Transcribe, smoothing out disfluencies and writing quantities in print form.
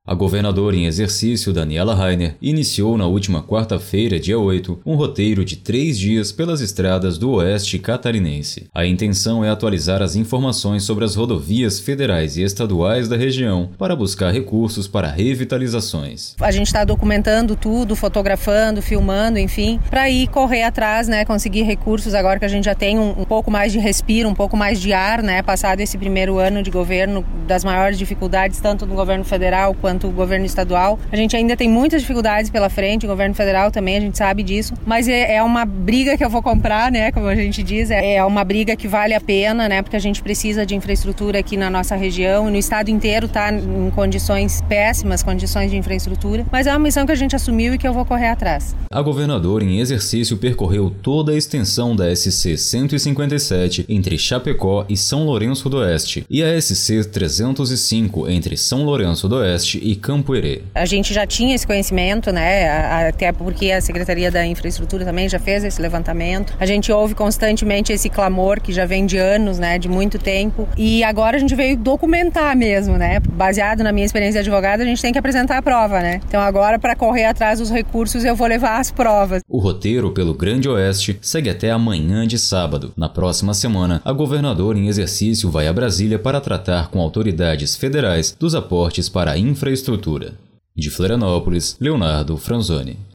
A governadora em exercício, Daniela Rainer, iniciou na última quarta-feira, dia 8, um roteiro de 3 dias pelas estradas do oeste catarinense. A intenção é atualizar as informações sobre as rodovias federais e estaduais da região para buscar recursos para revitalizações. A gente está documentando tudo, fotografando, filmando, enfim, para ir correr atrás, conseguir recursos agora que a gente já tem um pouco mais de respiro, um pouco mais de ar, passado esse primeiro ano de governo, das maiores dificuldades, tanto no governo federal quanto o governo estadual. A gente ainda tem muitas dificuldades pela frente, o governo federal também, a gente sabe disso, mas é uma briga que eu vou comprar, como a gente diz, é uma briga que vale a pena, porque a gente precisa de infraestrutura aqui na nossa região e no estado inteiro está em condições péssimas, condições de infraestrutura, mas é uma missão que a gente assumiu e que eu vou correr atrás. A governadora em exercício percorreu toda a extensão da SC 157 entre Chapecó e São Lourenço do Oeste e a SC 305 entre São Lourenço do Oeste e Campo Herê. A gente já tinha esse conhecimento, até porque a Secretaria da Infraestrutura também já fez esse levantamento. A gente ouve constantemente esse clamor que já vem de anos, de muito tempo, e agora a gente veio documentar mesmo, Baseado na minha experiência de advogada, a gente tem que apresentar a prova, Então agora, para correr atrás dos recursos, eu vou levar as provas. O roteiro pelo Grande Oeste segue até amanhã de sábado. Na próxima semana, a governadora em exercício vai a Brasília para tratar com autoridades federais dos aportes para a infraestrutura. De Florianópolis, Leonardo Franzoni.